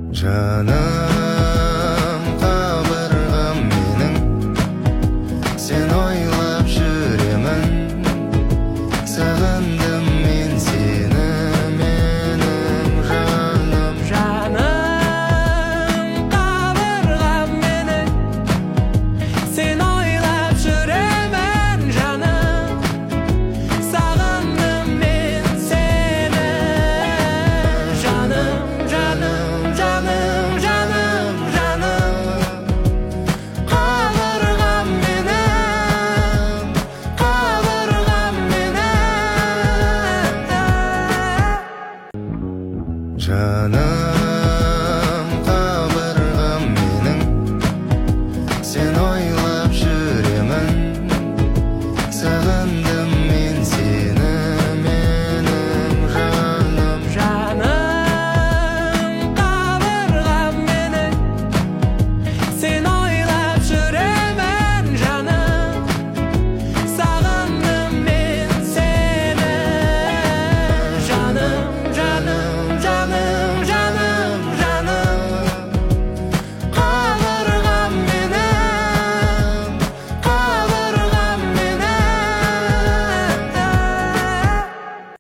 Жаным қабырғам менің, сен ойлап жүремін. Сағындым мен сені, менің жаным. Жаным қабырғам менің, сен ойлап жүремін, жаным. Сағындым мен сені, жаным, жаным, жаным, жаным, жаным. Қабырғам менің, қабырғам менің. Жаным